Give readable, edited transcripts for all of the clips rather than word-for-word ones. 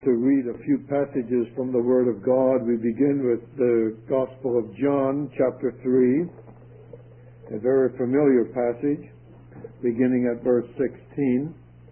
to read a few passages from the Word of God. We begin with the Gospel of John, chapter 3, a very familiar passage, beginning at verse 16.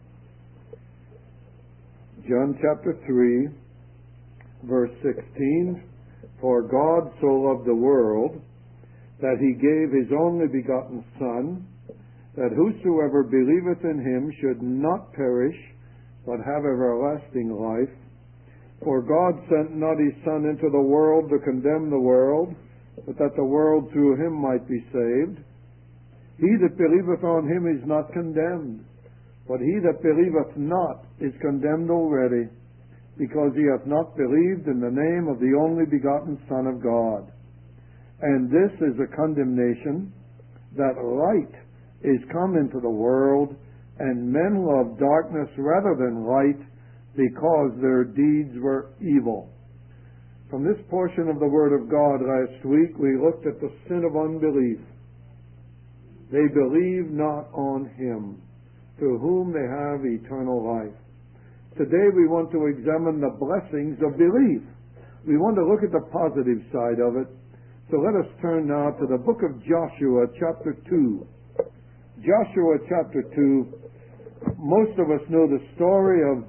John chapter 3, verse 16, "For God so loved the world, that he gave his only begotten Son, that whosoever believeth in him should not perish, but have everlasting life. For God sent not his Son into the world to condemn the world, but that the world through him might be saved. He that believeth on him is not condemned, but he that believeth not is condemned already, because he hath not believed in the name of the only begotten Son of God. And this is a condemnation, that light is come into the world, and men love darkness rather than light, because their deeds were evil." From this portion of the Word of God last week, we looked at the sin of unbelief. They believe not on him, through whom they have eternal life. Today we want to examine the blessings of belief. We want to look at the positive side of it. So let us turn now to the book of Joshua, chapter 2. Joshua, chapter 2. Most of us know the story of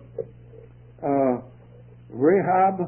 Rahab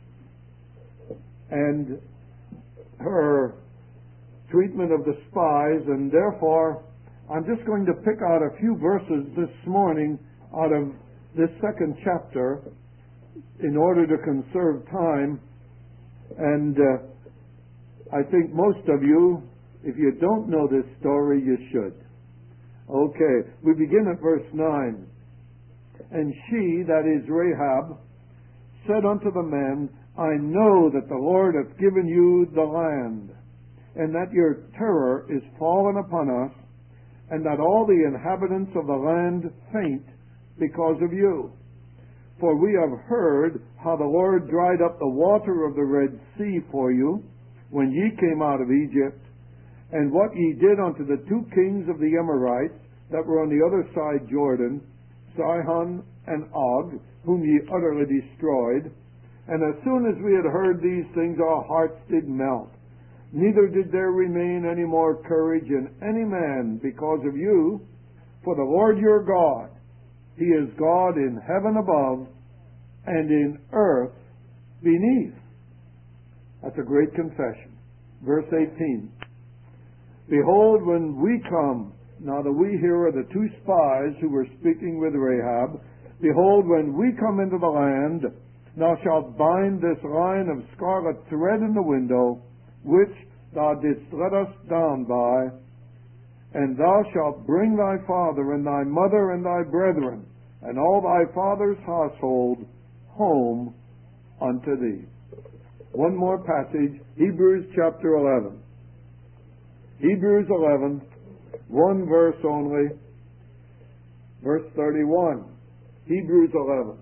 and her treatment of the spies, and therefore I'm just going to pick out a few verses this morning out of this second chapter in order to conserve time. And I think most of you, if you don't know this story, you should. Okay, we begin at verse 9. "And she," that is Rahab, "said unto the men, I know that the Lord hath given you the land, and that your terror is fallen upon us, and that all the inhabitants of the land faint because of you. For we have heard how the Lord dried up the water of the Red Sea for you, when ye came out of Egypt, and what ye did unto the two kings of the Amorites that were on the other side Jordan, Sihon and Og, whom ye utterly destroyed. And as soon as we had heard these things, our hearts did melt. Neither did there remain any more courage in any man because of you. For the Lord your God, he is God in heaven above and in earth beneath." That's a great confession. Verse 18. "Behold, when we come," now the "we" here are the two spies who were speaking with Rahab. "Behold, when we come into the land, thou shalt bind this line of scarlet thread in the window, which thou didst let us down by, and thou shalt bring thy father and thy mother and thy brethren, and all thy father's household home unto thee." One more passage, Hebrews chapter 11. Hebrews 11, one verse only, verse 31. Hebrews 11.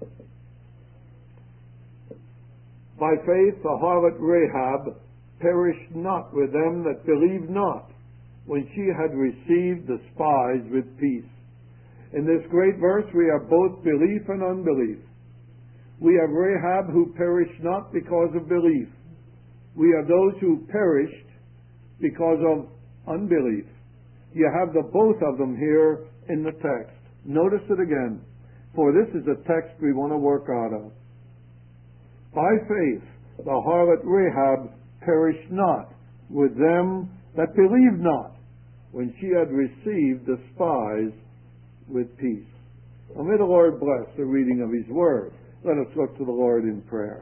"By faith the harlot Rahab perished not with them that believed not, when she had received the spies with peace." In this great verse we have both belief and unbelief. We have Rahab who perished not because of belief. We have those who perished because of unbelief. You have the both of them here in the text. Notice it again, for this is a text we want to work out of. "By faith the harlot Rahab perished not with them that believed not, when she had received the spies with peace." Now may the Lord bless the reading of his word. Let us look to the Lord in prayer.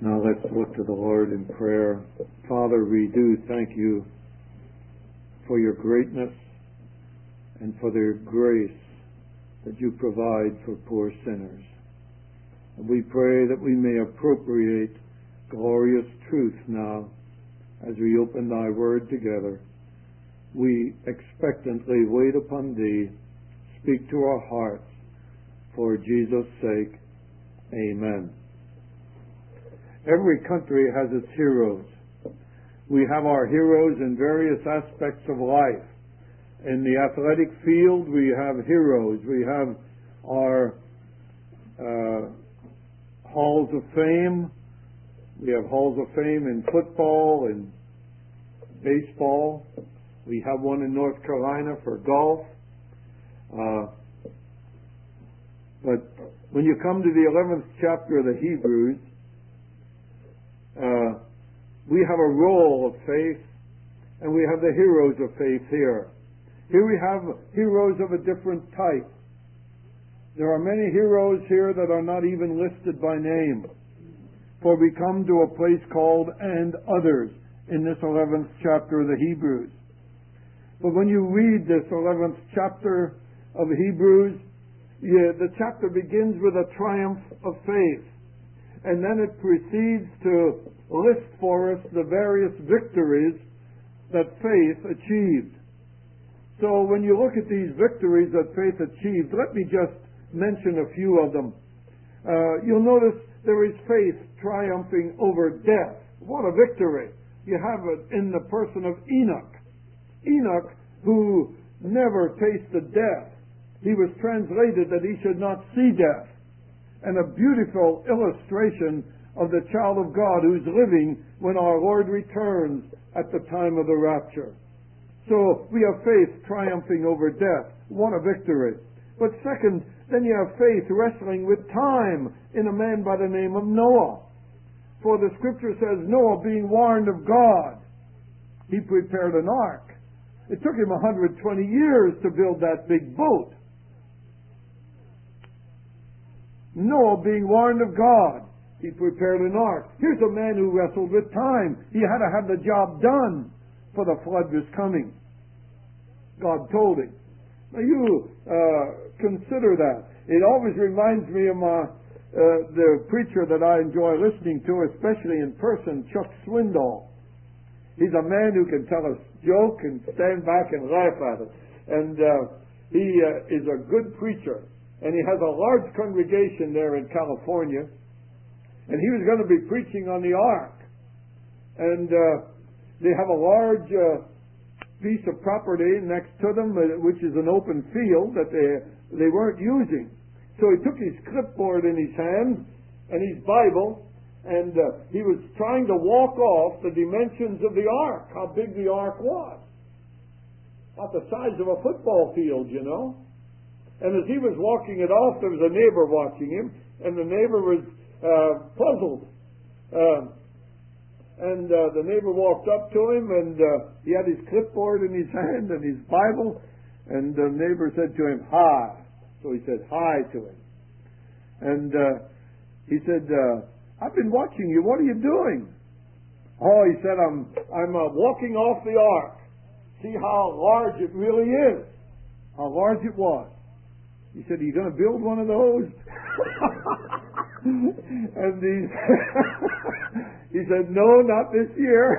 Now let's look to the Lord in prayer. Father, we do thank you for your greatness and for the grace that you provide for poor sinners. And we pray that we may appropriate glorious truth now as we open thy word together. We expectantly wait upon thee. Speak to our hearts. For Jesus' sake, amen. Every country has its heroes. We have our heroes in various aspects of life. In the athletic field, we have heroes. We have our halls of fame. We have halls of fame in football and baseball. We have one in North Carolina for golf. But when you come to the 11th chapter of the Hebrews, we have a role of faith, and we have the heroes of faith here. Here we have heroes of a different type. There are many heroes here that are not even listed by name. For we come to a place called "and others" in this 11th chapter of the Hebrews. But when you read this 11th chapter of Hebrews, the chapter begins with a triumph of faith. And then it proceeds to list for us the various victories that faith achieved. So when you look at these victories that faith achieved, let me just mention a few of them. You'll notice there is faith triumphing over death. What a victory! You have it in the person of Enoch. Enoch, who never tasted death. He was translated that he should not see death. And a beautiful illustration of the child of God who's living when our Lord returns at the time of the rapture. So we have faith triumphing over death. What a victory. But second, then you have faith wrestling with time in a man by the name of Noah. For the scripture says, Noah being warned of God, he prepared an ark. It took him 120 years to build that big boat. Noah being warned of God, he prepared an ark. Here's a man who wrestled with time. He had to have the job done, for the flood was coming. God told him. Now you consider that. It always reminds me of the preacher that I enjoy listening to, especially in person, Chuck Swindoll. He's a man who can tell a joke and stand back and laugh at it. And he is a good preacher. And he has a large congregation there in California. And he was going to be preaching on the ark. And they have a large piece of property next to them, which is an open field that they weren't using. So he took his clipboard in his hand and his Bible, and he was trying to walk off the dimensions of the ark, how big the ark was. About the size of a football field, you know. And as he was walking it off, there was a neighbor watching him, and the neighbor was puzzled. And the neighbor walked up to him, and he had his clipboard in his hand and his Bible, and the neighbor said to him, "Hi." So he said hi to him. And he said, "I've been watching you. What are you doing?" "Oh," he said, I'm walking off the ark. See how large it really is. How large it was. He said, "Are you going to build one of those?" And he said, "No, not this year."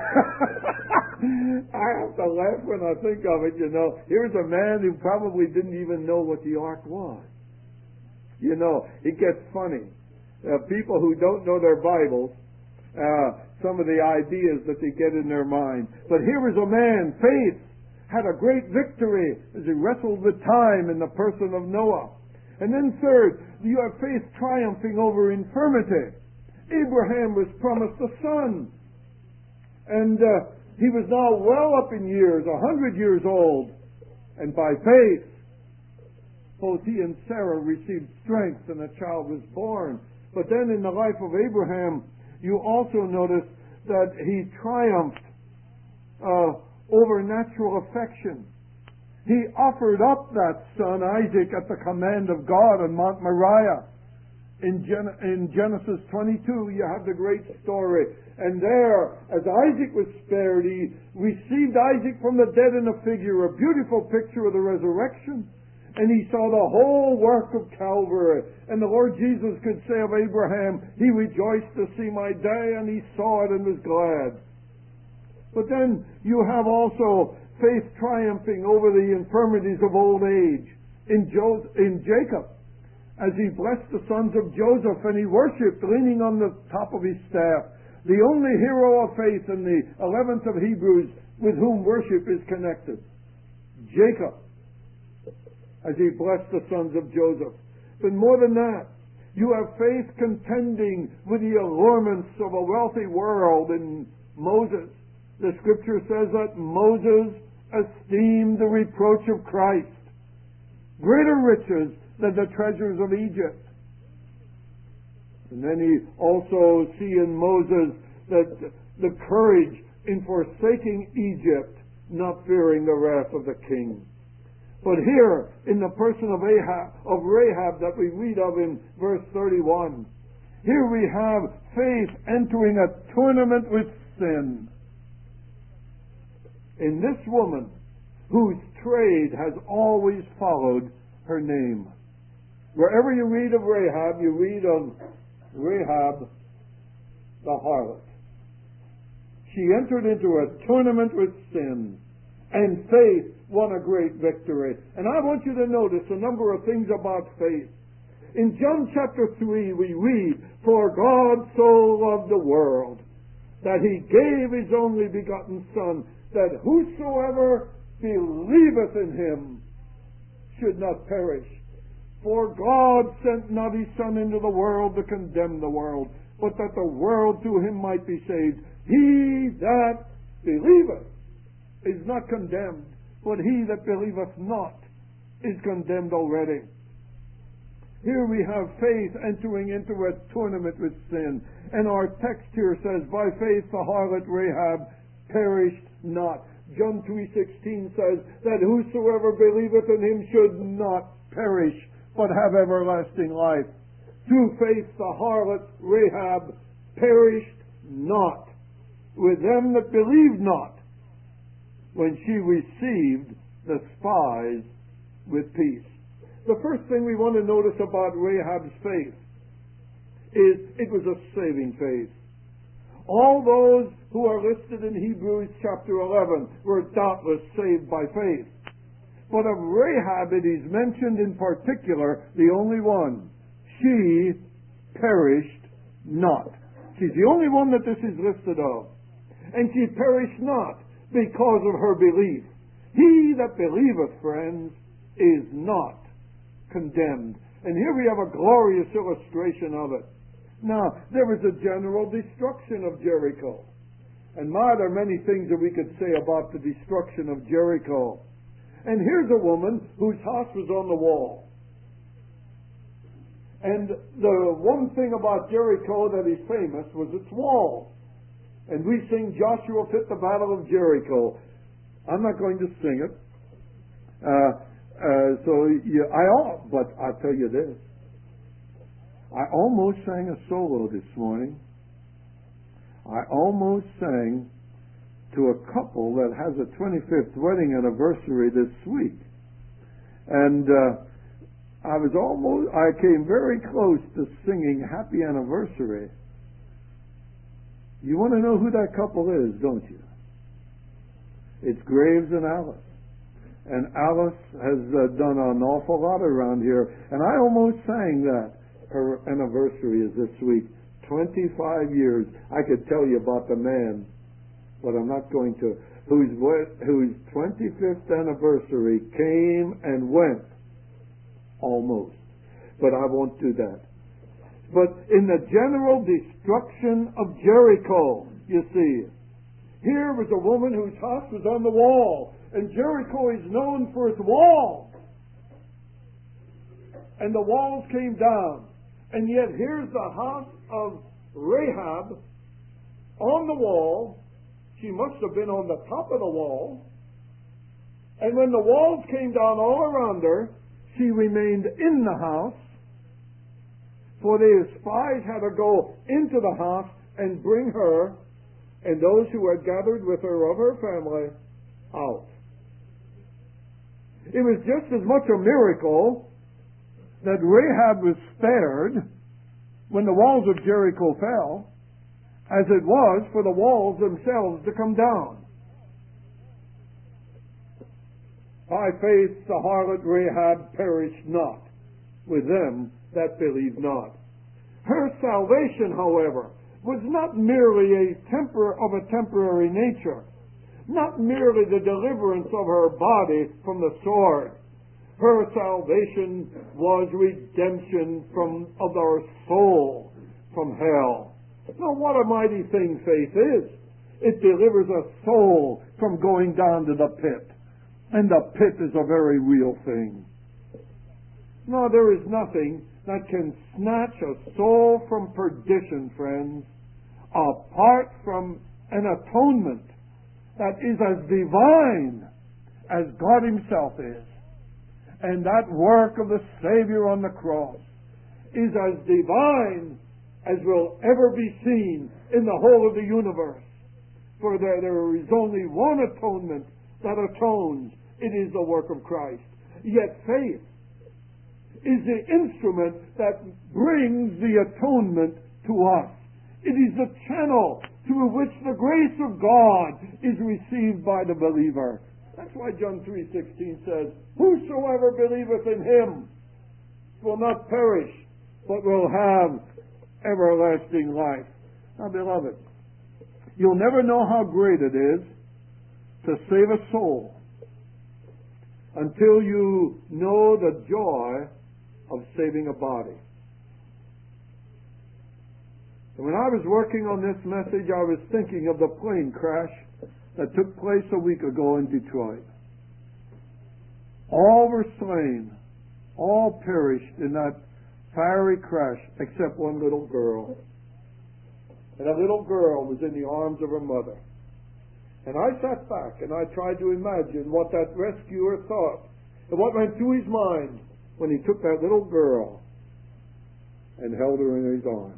I have to laugh when I think of it, you know. Here's a man who probably didn't even know what the ark was. You know, it gets funny. People who don't know their Bibles, some of the ideas that they get in their mind. But here was a man, faith, had a great victory as he wrestled with time in the person of Noah. And then third, you have faith triumphing over infirmity. Abraham was promised a son. And he was now well up in years, 100 years old. And by faith, both he and Sarah received strength and a child was born. But then in the life of Abraham, you also notice that he triumphed over natural affection. He offered up that son, Isaac, at the command of God on Mount Moriah. in Genesis 22, you have the great story. And there, as Isaac was spared, he received Isaac from the dead in a figure, a beautiful picture of the resurrection. And he saw the whole work of Calvary. And the Lord Jesus could say of Abraham, he rejoiced to see my day, and he saw it and was glad. But then you have also faith triumphing over the infirmities of old age in Jacob, as he blessed the sons of Joseph, and he worshipped leaning on the top of his staff, the only hero of faith in the 11th of Hebrews with whom worship is connected. Jacob, as he blessed the sons of Joseph. But more than that, you have faith contending with the allurements of a wealthy world in Moses. The scripture says that Moses esteemed the reproach of Christ greater riches than the treasures of Egypt. And then he also see in Moses that the courage in forsaking Egypt, not fearing the wrath of the king. But here, in the person of Rahab that we read of in verse 31, here we have faith entering a tournament with sin. In this woman, whose trade has always followed her name. Wherever you read of Rahab, you read of Rahab the harlot. She entered into a tournament with sin, and faith won a great victory. And I want you to notice a number of things about faith. In John chapter 3 we read, "For God so loved the world, that he gave his only begotten Son, that whosoever believeth in him should not perish. For God sent not his Son into the world to condemn the world, but that the world through him might be saved. He that believeth is not condemned, but he that believeth not is condemned already." Here we have faith entering into a tournament with sin. And our text here says, "By faith the harlot Rahab perished not." John 3:16 says that whosoever believeth in him should not perish, but have everlasting life. Through faith the harlot Rahab perished not with them that believed not, when she received the spies with peace. The first thing we want to notice about Rahab's faith is it was a saving faith. All those who are listed in Hebrews chapter 11 were doubtless saved by faith. But of Rahab it is mentioned in particular, the only one. She perished not. She's the only one that this is listed of. And she perished not because of her belief. He that believeth, friends, is not condemned. And here we have a glorious illustration of it. Now, there was a general destruction of Jericho. And there are many things that we could say about the destruction of Jericho. And here's a woman whose house was on the wall. And the one thing about Jericho that is famous was its wall. And we sing Joshua fit the battle of Jericho. I'm not going to sing it. But I'll tell you this. I almost sang a solo this morning. I almost sang to a couple that has a 25th wedding anniversary this week. And I came very close to singing Happy Anniversary. You want to know who that couple is, don't you? It's Graves and Alice. And Alice has done an awful lot around here. And I almost sang that. Her anniversary is this week. 25 years. I could tell you about the man, but I'm not going to. Whose 25th anniversary came and went. Almost. But I won't do that. But in the general destruction of Jericho, you see, here was a woman whose house was on the wall. And Jericho is known for its wall. And the walls came down. And yet here's the house of Rahab on the wall. She must have been on the top of the wall. And when the walls came down all around her, she remained in the house. For the spies had to go into the house and bring her and those who had gathered with her of her family out. It was just as much a miracle that Rahab was spared when the walls of Jericho fell as it was for the walls themselves to come down. By faith the harlot Rahab perished not with them that believed not. Her salvation, however, was not merely of a temporary nature, not merely the deliverance of her body from the sword. Her salvation was redemption of our soul from hell. Now, what a mighty thing faith is. It delivers a soul from going down to the pit. And the pit is a very real thing. No, there is nothing that can snatch a soul from perdition, friends, apart from an atonement that is as divine as God Himself is. And that work of the Savior on the cross is as divine as will ever be seen in the whole of the universe. For there is only one atonement that atones. It is the work of Christ. Yet faith is the instrument that brings the atonement to us. It is the channel through which the grace of God is received by the believer. That's why John 3:16 says, "Whosoever believeth in Him will not perish, but will have everlasting life." Now, beloved, you'll never know how great it is to save a soul until you know the joy of saving a body. And when I was working on this message, I was thinking of the plane crash that took place a week ago in Detroit. All were slain. All perished in that fiery crash except one little girl. And a little girl was in the arms of her mother. And I sat back and I tried to imagine what that rescuer thought and what went through his mind when he took that little girl and held her in his arms.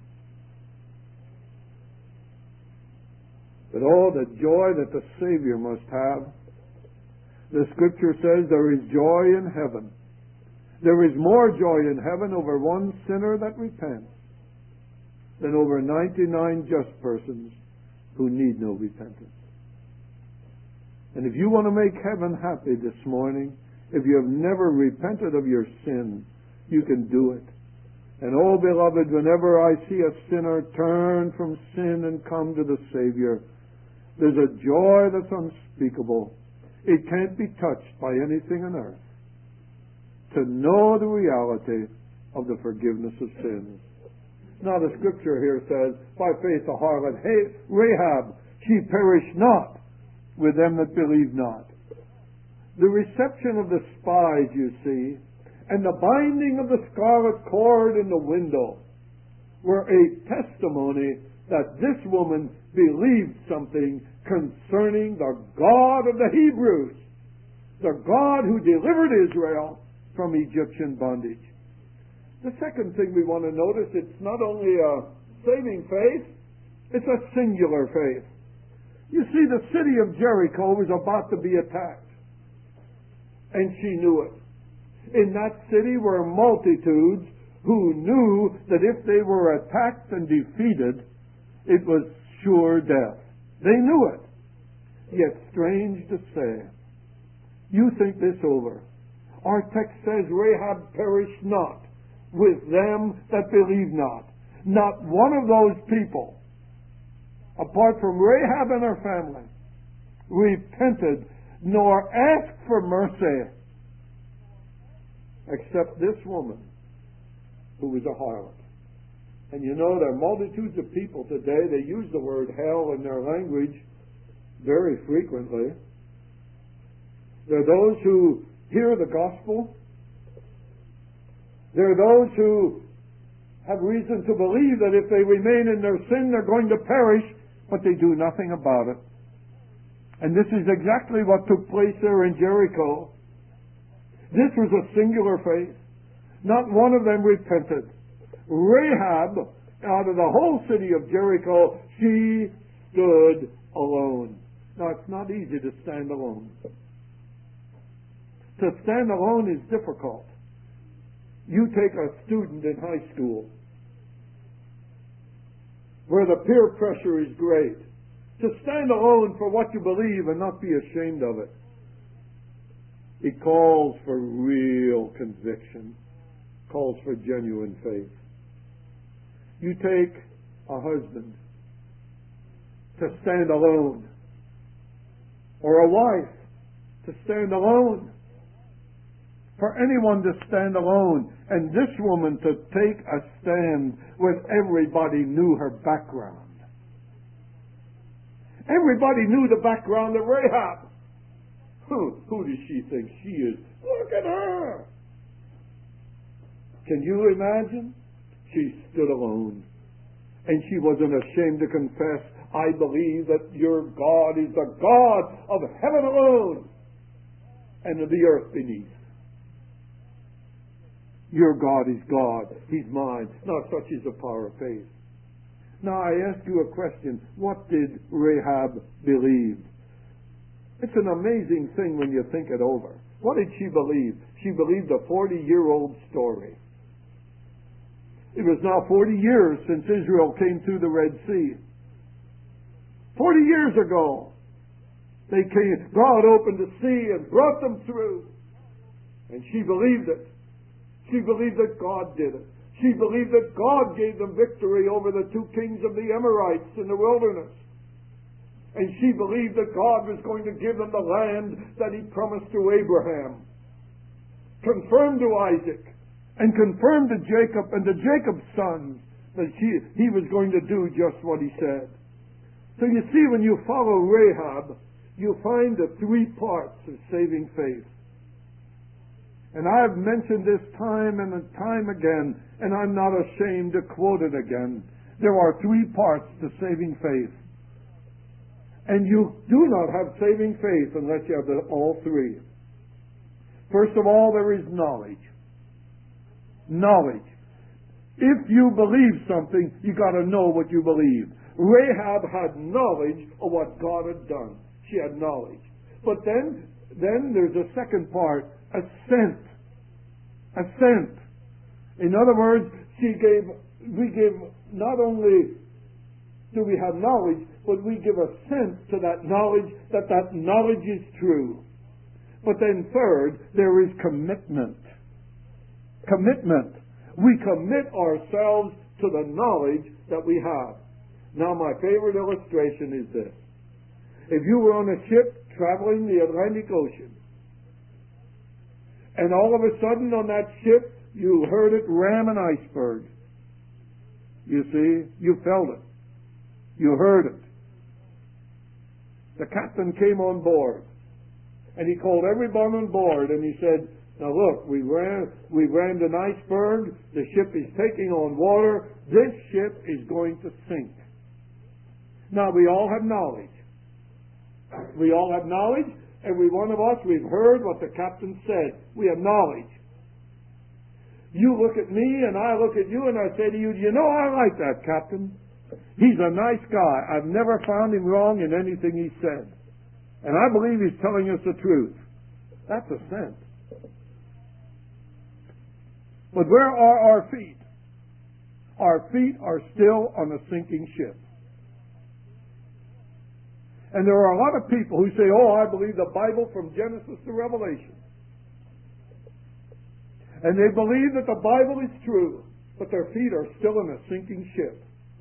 But oh, the joy that the Savior must have. The Scripture says there is joy in heaven. There is more joy in heaven over one sinner that repents than over 99 just persons who need no repentance. And if you want to make heaven happy this morning, if you have never repented of your sin, you can do it. And oh, beloved, whenever I see a sinner turn from sin and come to the Savior, there's a joy that's unspeakable. It can't be touched by anything on earth. To know the reality of the forgiveness of sins. Now the Scripture here says, by faith the harlot Rahab, she perished not with them that believe not. The reception of the spies, you see, and the binding of the scarlet cord in the window were a testimony that this woman believed something concerning the God of the Hebrews, the God who delivered Israel from Egyptian bondage. The second thing we want to notice, it's not only a saving faith, it's a singular faith. You see, the city of Jericho was about to be attacked, and she knew it. In that city were multitudes who knew that if they were attacked and defeated, it was sure death. They knew it. Yet, strange to say, you think this over. Our text says, Rahab perished not with them that believe not. Not one of those people, apart from Rahab and her family, repented nor asked for mercy, except this woman who was a harlot. And you know, there are multitudes of people today, they use the word hell in their language very frequently. There are those who hear the gospel. There are those who have reason to believe that if they remain in their sin, they're going to perish, but they do nothing about it. And this is exactly what took place there in Jericho. This was a singular faith. Not one of them repented. Rahab, out of the whole city of Jericho, she stood alone. Now, it's not easy to stand alone. To stand alone is difficult. You take a student in high school where the peer pressure is great. To stand alone for what you believe and not be ashamed of it. It calls for real conviction. Calls for genuine faith. You take a husband to stand alone, or a wife to stand alone. For anyone to stand alone, and this woman to take a stand when everybody knew her background. Everybody knew the background of Rahab. Who does she think she is? Look at her! Can you imagine? She stood alone. And she wasn't ashamed to confess, I believe that your God is the God of heaven alone and of the earth beneath. Your God is God. He's mine. Now such is the power of faith. Now I ask you a question. What did Rahab believe? It's an amazing thing when you think it over. What did she believe? She believed a 40-year-old story. It was now 40 years since Israel came through the Red Sea. 40 years ago, they came. God opened the sea and brought them through. And she believed it. She believed that God did it. She believed that God gave them victory over the two kings of the Amorites in the wilderness. And she believed that God was going to give them the land that He promised to Abraham, confirmed to Isaac, and confirmed to Jacob and to Jacob's sons that He was going to do just what He said. So you see, when you follow Rahab, you find the three parts of saving faith. And I've mentioned this time and time again, and I'm not ashamed to quote it again. There are three parts to saving faith. And you do not have saving faith unless you have all three. First of all, there is knowledge. Knowledge. If you believe something, you got to know what you believe. Rahab had knowledge of what God had done. She had knowledge. But then there's a second part, assent. Assent. In other words, we give, not only do we have knowledge, but we give assent to that knowledge is true. But then third, there is commitment. Commitment. We commit ourselves to the knowledge that we have. Now, my favorite illustration is this. If you were on a ship traveling the Atlantic Ocean, and all of a sudden on that ship you heard it ram an iceberg. You see, you felt it. You heard it. The captain came on board, and he called everyone on board, and he said, now look, we rammed an iceberg. The ship is taking on water. This ship is going to sink. Now, we all have knowledge. We all have knowledge. Every one of us, we've heard what the captain said. We have knowledge. You look at me, and I look at you, and I say to you, you know, I like that captain. He's a nice guy. I've never found him wrong in anything he said. And I believe he's telling us the truth. That's assent. But where are our feet? Our feet are still on a sinking ship. And there are a lot of people who say, oh, I believe the Bible from Genesis to Revelation. And they believe that the Bible is true, but their feet are still in a sinking ship.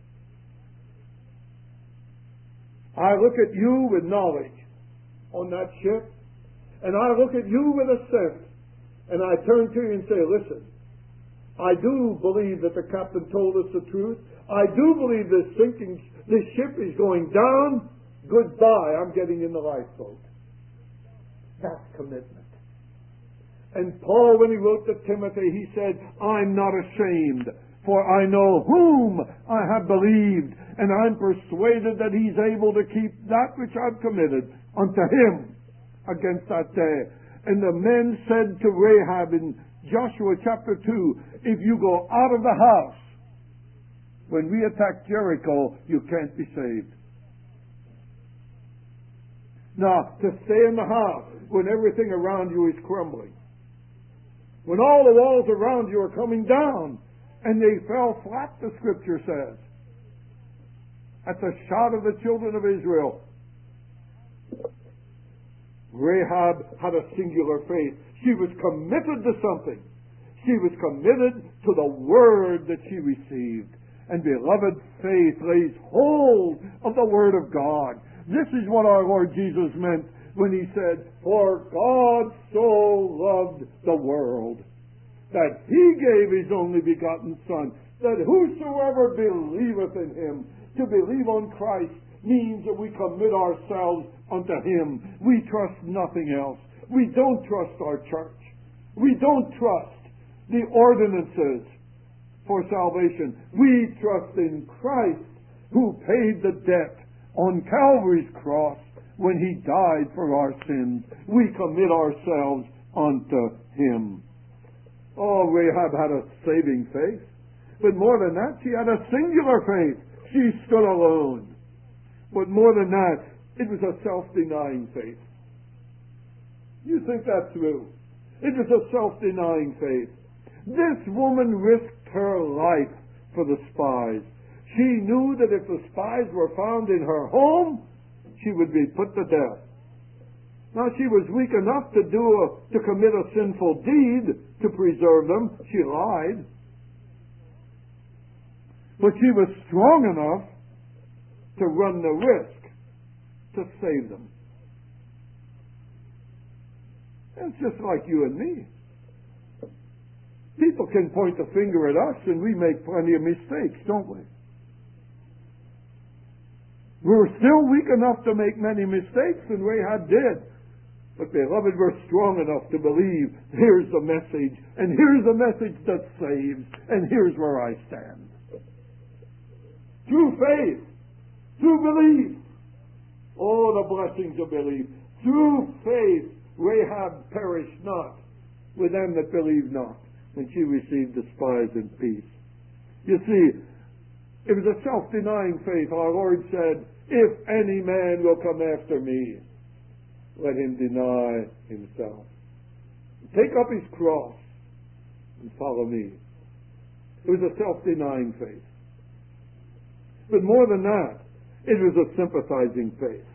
I look at you with knowledge on that ship, and I look at you with assent, and I turn to you and say, listen, I do believe that the captain told us the truth. I do believe this ship is going down. Goodbye, I'm getting in the lifeboat. That's commitment. And Paul, when he wrote to Timothy, he said, I'm not ashamed, for I know whom I have believed, and I'm persuaded that he's able to keep that which I've committed unto him against that day. And the men said to Rahab in Joshua chapter 2, if you go out of the house, when we attack Jericho, you can't be saved. Now, to stay in the house when everything around you is crumbling, when all the walls around you are coming down, and they fell flat, the Scripture says, at the shout of the children of Israel. Rahab had a singular faith. She was committed to something. She was committed to the word that she received. And beloved, faith lays hold of the word of God. This is what our Lord Jesus meant when he said, "For God so loved the world, that he gave his only begotten Son, that whosoever believeth in him." To believe on Christ means that we commit ourselves unto him. We trust nothing else. We don't trust our church. We don't trust the ordinances for salvation. We trust in Christ, who paid the debt on Calvary's cross when he died for our sins. We commit ourselves unto him. Oh, Rahab had a saving faith. But more than that, she had a singular faith. She stood alone. But more than that, it was a self-denying faith. You think that through. It was a self-denying faith. This woman risked her life for the spies. She knew that if the spies were found in her home, she would be put to death. Now, she was weak enough to commit a sinful deed to preserve them. She lied. But she was strong enough to run the risk to save them. It's just like you and me. People can point the finger at us, and we make plenty of mistakes, don't we? We're still weak enough to make many mistakes, and Rahab did. But, beloved, we're strong enough to believe here's the message, and here's the message that saves, and here's where I stand. Through faith, through belief. Oh, the blessings of belief. Through faith, Rahab perished not with them that believe not, when she received the spies in peace. You see, it was a self-denying faith. Our Lord said, "If any man will come after me, let him deny himself. Take up his cross and follow me." It was a self-denying faith. But more than that, it was a sympathizing faith.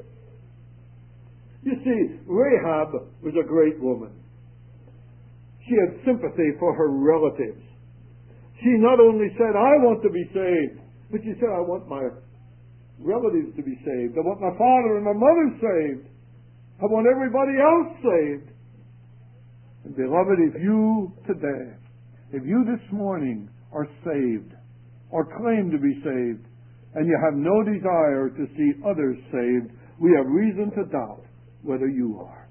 You see, Rahab was a great woman. She had sympathy for her relatives. She not only said, "I want to be saved," but she said, "I want my relatives to be saved. I want my father and my mother saved. I want everybody else saved." And beloved, if you today, if you this morning are saved, or claim to be saved, and you have no desire to see others saved, we have reason to doubt whether you are.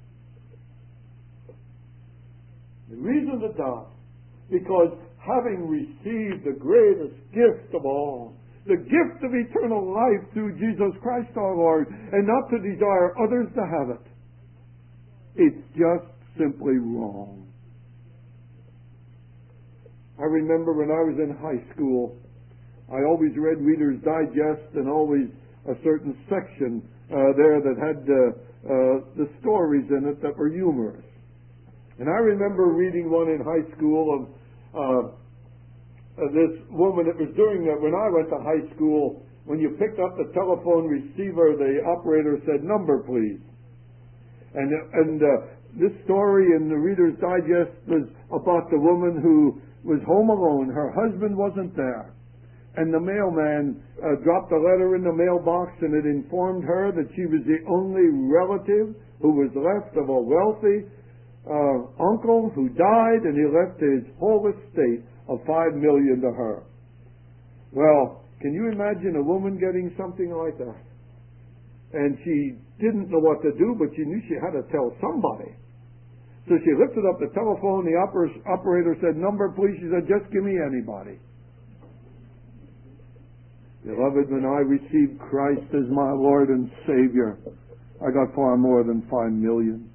The reason to doubt, because having received the greatest gift of all, the gift of eternal life through Jesus Christ our Lord, and not to desire others to have it, it's just simply wrong. I remember when I was in high school, I always read Reader's Digest, and always a certain section there that had the stories in it that were humorous. And I remember reading one in high school of this woman. It was during when I went to high school, when you picked up the telephone receiver, the operator said, "Number, please." And this story in the Reader's Digest was about the woman who was home alone. Her husband wasn't there. And the mailman dropped a letter in the mailbox, and it informed her that she was the only relative who was left of a wealthy uncle who died, and he left his whole estate of $5 million to her. Well, can you imagine a woman getting something like that? And she didn't know what to do, but she knew she had to tell somebody. So she lifted up the telephone. The operator said, "Number, please." She said, "Just give me anybody." Beloved, when I received Christ as my Lord and Savior, I got far more than $5 million.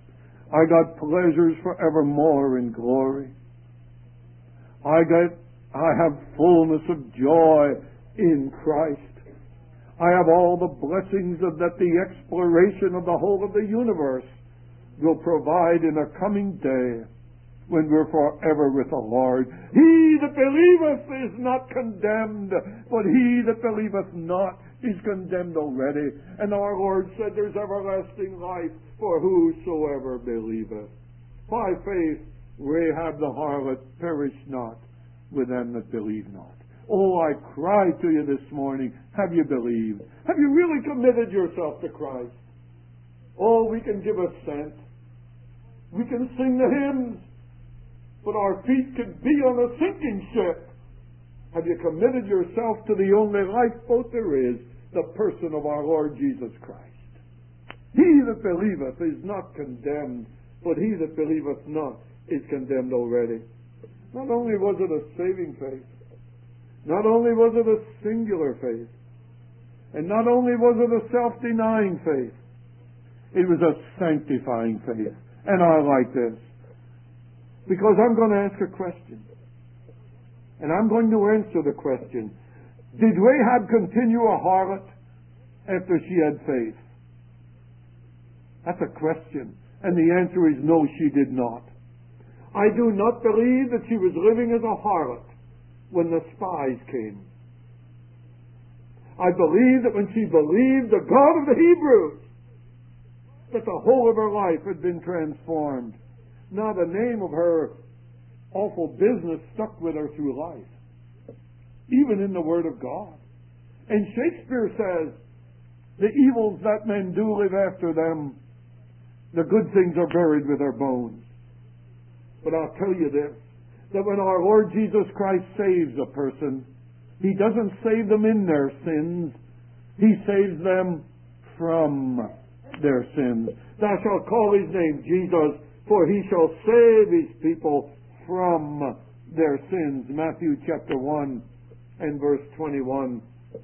I got pleasures forevermore in glory. I got I have fullness of joy in Christ. I have all the blessings that the exploration of the whole of the universe will provide in a coming day when we're forever with the Lord. He that believeth is not condemned, but he that believeth not is condemned already. And our Lord said there's everlasting life for whosoever believeth. By faith Rahab the harlot perished not with them that believe not. Oh, I cry to you this morning, have you believed? Have you really committed yourself to Christ? Oh, we can give assent. We can sing the hymns, but our feet could be on a sinking ship. Have you committed yourself to the only lifeboat there is, the person of our Lord Jesus Christ? He that believeth is not condemned, but he that believeth not is condemned already. Not only was it a saving faith, not only was it a singular faith, and not only was it a self-denying faith, it was a sanctifying faith. And I like this, because I'm going to ask a question. And I'm going to answer the question. Did Rahab continue a harlot after she had faith? That's a question. And the answer is no, she did not. I do not believe that she was living as a harlot when the spies came. I believe that when she believed the God of the Hebrews, that the whole of her life had been transformed. Now the name of her awful business stuck with her through life, even in the Word of God. And Shakespeare says, the evils that men do live after them, the good things are buried with their bones. But I'll tell you this, that when our Lord Jesus Christ saves a person, He doesn't save them in their sins. He saves them from their sins. Thou shalt call His name Jesus, for He shall save His people from their sins. Matthew chapter 1 and verse 21.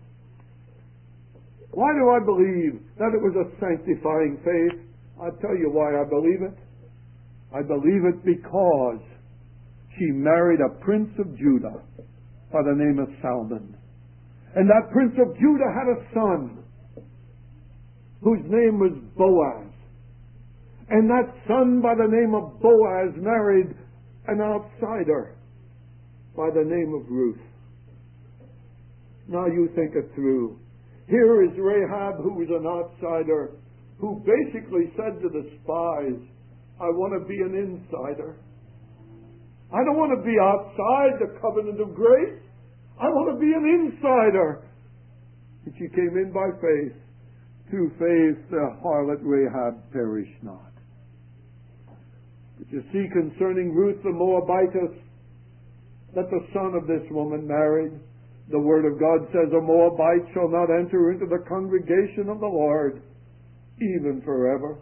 Why do I believe that it was a sanctifying faith? I'll tell you why I believe it. I believe it because she married a prince of Judah by the name of Salmon. And that prince of Judah had a son whose name was Boaz. And that son by the name of Boaz married an outsider by the name of Ruth. Now you think it through. Here is Rahab, who was an outsider, who basically said to the spies, I want to be an insider. I don't want to be outside the covenant of grace. I want to be an insider. And she came in by faith. Through faith, the harlot Rahab perished not. But you see, concerning Ruth the Moabitess, that the son of this woman married, the Word of God says, a Moabite shall not enter into the congregation of the Lord, even forever.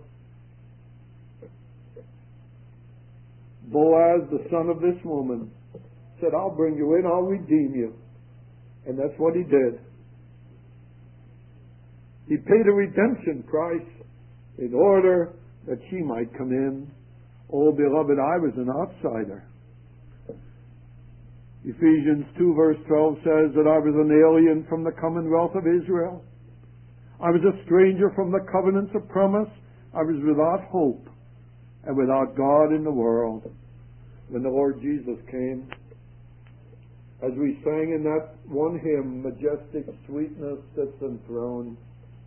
Boaz, the son of this woman, said, I'll bring you in, I'll redeem you. And that's what he did. He paid a redemption price in order that she might come in. Oh, beloved, I was an outsider. Ephesians 2 verse 12 says that I was an alien from the commonwealth of Israel. I was a stranger from the covenants of promise. I was without hope and without God in the world. When the Lord Jesus came, as we sang in that one hymn, Majestic Sweetness Sits Enthroned,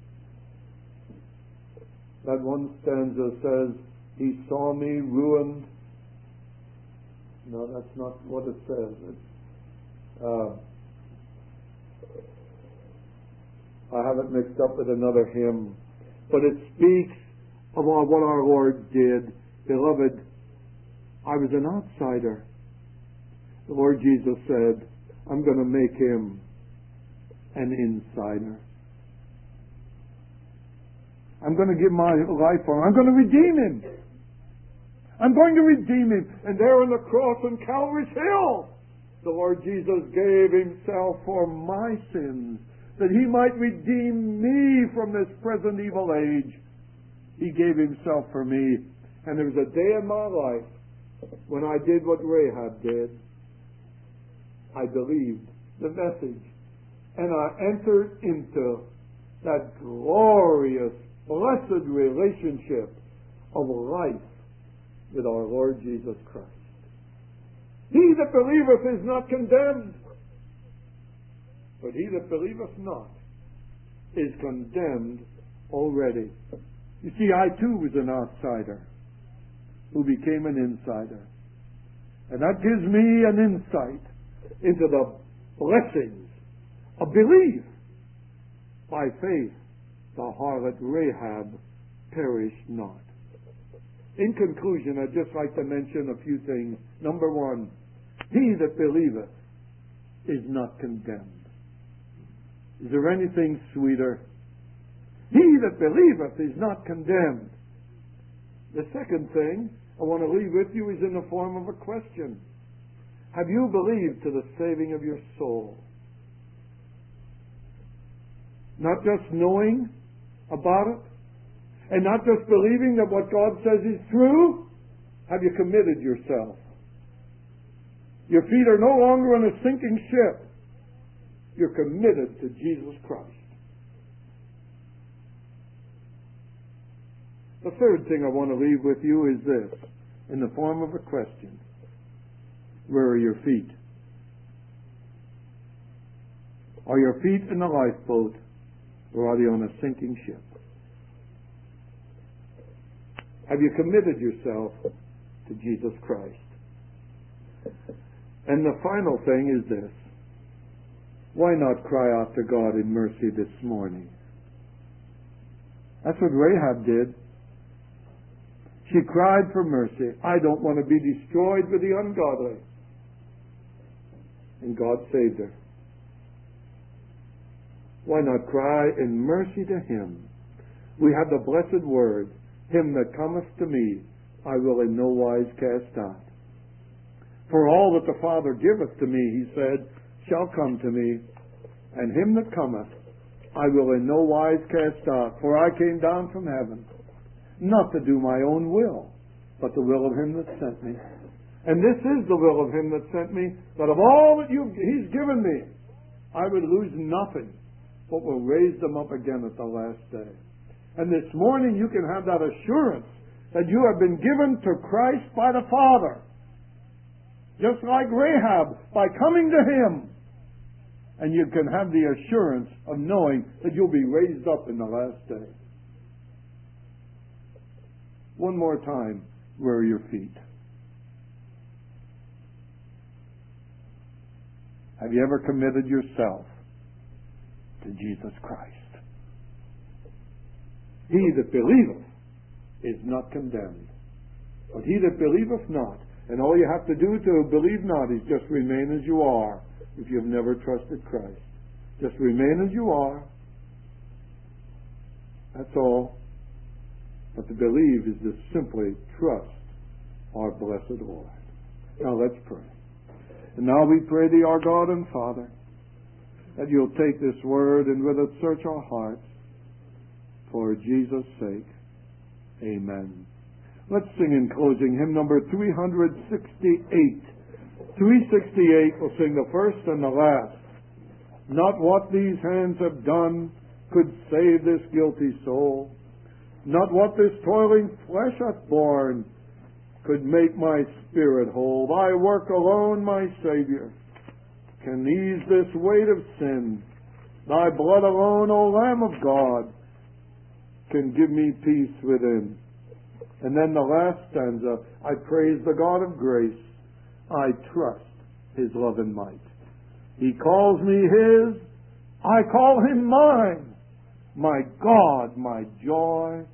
that one stanza says, He saw me ruined. No, that's not what it says. I have it mixed up with another hymn. But it speaks of what our Lord did. Beloved, I was an outsider. The Lord Jesus said, I'm going to make him an insider. I'm going to give my life for him. I'm going to redeem him. I'm going to redeem him. And there on the cross on Calvary's Hill, the Lord Jesus gave himself for my sins, that he might redeem me from this present evil age. He gave himself for me. And there was a day in my life when I did what Rahab did. I believed the message, and I entered into that glorious, blessed relationship of life with our Lord Jesus Christ. He that believeth is not condemned, but he that believeth not is condemned already. You see, I too was an outsider who became an insider. And that gives me an insight into the blessings of belief. By faith, the harlot Rahab perished not. In conclusion, I'd just like to mention a few things. Number one, he that believeth is not condemned. Is there anything sweeter? He that believeth is not condemned. The second thing I want to leave with you is in the form of a question. Have you believed to the saving of your soul? Not just knowing about it, and not just believing that what God says is true. Have you committed yourself? Your feet are no longer on a sinking ship. You're committed to Jesus Christ. The third thing I want to leave with you is this, in the form of a question. Where are your feet? Are your feet in the lifeboat, or are they on a sinking ship? Have you committed yourself to Jesus Christ? And the final thing is this. Why not cry out to God in mercy this morning? That's what Rahab did. She cried for mercy. I don't want to be destroyed with the ungodly. And God saved her. Why not cry in mercy to Him? We have the blessed word, Him that cometh to me, I will in no wise cast out. For all that the Father giveth to me, He said, shall come to me, and him that cometh, I will in no wise cast out. For I came down from heaven, not to do my own will, but the will of Him that sent me. And this is the will of Him that sent me, that of all that He's given me, I would lose nothing, but will raise them up again at the last day. And this morning you can have that assurance that you have been given to Christ by the Father. Just like Rahab, by coming to Him. And you can have the assurance of knowing that you'll be raised up in the last day. One more time, where are your feet? Have you ever committed yourself to Jesus Christ? He that believeth is not condemned, but he that believeth not, and all you have to do to believe not is just remain as you are if you've never trusted Christ. Just remain as you are. That's all. But to believe is to simply trust our blessed Lord. Now let's pray. And now we pray thee, our God and Father, that you'll take this word and with it search our hearts for Jesus' sake. Amen. Let's sing in closing hymn number 368. 368, we'll sing the first and the last. Not what these hands have done could save this guilty soul. Not what this toiling flesh hath borne could make my spirit whole. Thy work alone, my Savior, can ease this weight of sin. Thy blood alone, O Lamb of God, can give me peace within. And then the last stanza, I praise the God of grace. I trust His love and might. He calls me His, I call Him mine. My God, my joy,